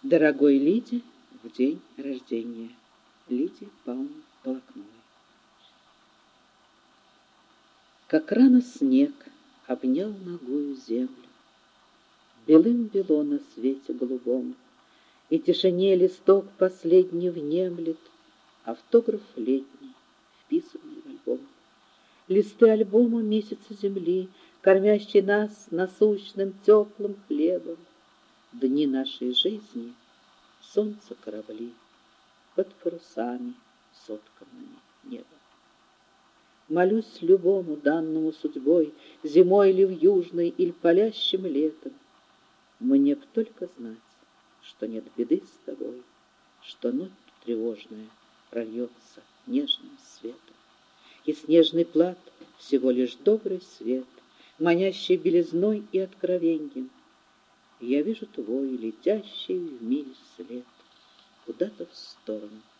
Дорогой Лиде в день рождения. Лидии Павловны Толокновой. Как рано снег обнял ногою землю, белым-бело на свете голубом, и тишине листок последний внемлет, автограф летний, вписанный в альбом. Листы альбома месяца земли, кормящий нас насущным теплым хлебом. Дни нашей жизни — солнце корабли под парусами, сотканными небом. Молюсь любому, данному судьбой, зимой ли в южной, или палящим летом, мне б только знать, что нет беды с тобой, что ночь тревожная прольется нежным светом, и снежный плат — всего лишь добрый свет, манящий белизной и откровеньем. Я вижу твой летящий в мире след куда-то в сторону